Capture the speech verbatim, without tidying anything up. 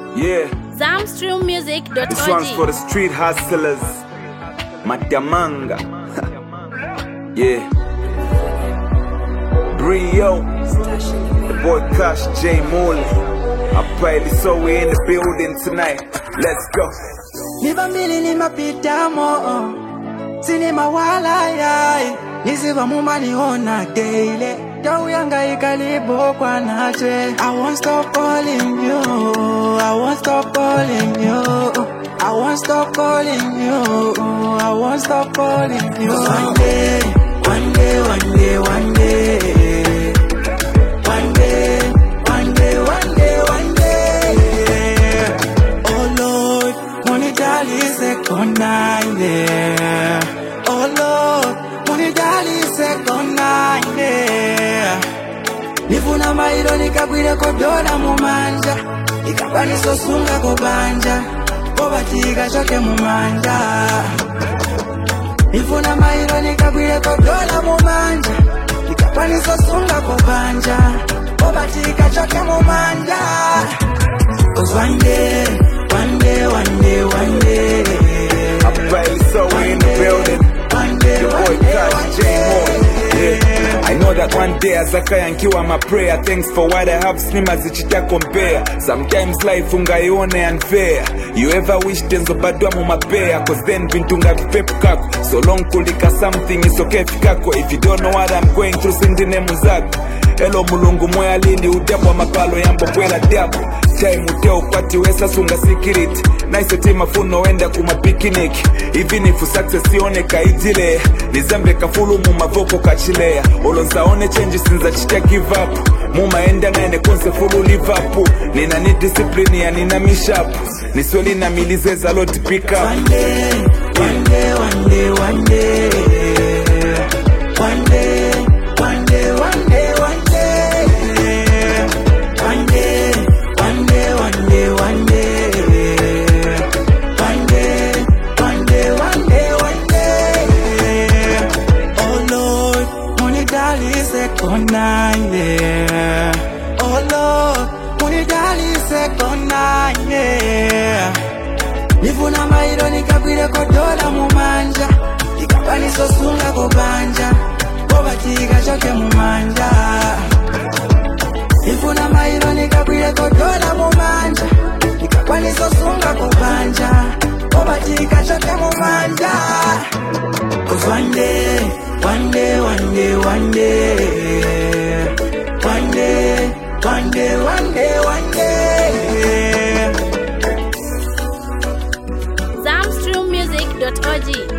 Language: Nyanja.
Yeah. Zamstream Music dot org. This one's for the street hustlers. Matamanga. Yeah. Brio. The boy Cash J Molly. I probably saw we in the building tonight. Let's go. Nibambili ni mapita mo Sini mawala yai Niziva mumani ona daily Jau yanga ikalibo kwa nache I won't stop calling you I won't stop calling you I won't stop calling you I won't stop calling you One day, one day, one day, one day One day, one day, one day, one day Oh Lord, money dali second night there Oh Lord, money dali second night there Nifuna mairo nikagwire kodola mumanja Ikabani sosunga kobanja Obatika choke mumanja Nifuna mairo nikagwire kodola mumanja Ikabani sosunga kobanja Obatika choke mumanja Cause one day, one day, one day, one day I probably saw we in the building. One day, The boy Cash J Molly. Yeah. I know that one day Azakaya nkiwa my prayer. Thanks for what I have, snima zichita compare. Sometimes life ungaione unfair. You ever wish tenzo badwa mumapea. Cause then vintunga vipepu kako. So long kulika something is okay fikako. If you don't know what I'm going through, sindine muzako. Hello mulungu moya lindi udebwa mapalo yambo kwela diabo. Time uteo kwati wesa sunga security. Nice team afuno wenda kuma picnic. Even if success sione kaitile. Nizambe kafulu mumavoko kachilea. Olonzaone changes sinza chitia give up. Muma enda na ene konse fulu live up. Nina ni discipline ya nina mishap. Nisweli na milizeza loti pick up. One day, one day, one day, one day One day, one day, one day, one day One day, one day, one day, one day One day, one day, one day, one day Oh Lord, money dali second night yeah. Oh Lord, money dali second night yeah. Nifuna mairo nikagwire kodola mumanja Ikabani sosunga kobanja Obatika choke mumanja Nifuna mairo nikagwire kodola mumanja Ikabani sosunga kobanja Obatika choke mumanja Cause one day, one day, one day, one day One day, one day, one day, one day Zamstream Music dot org.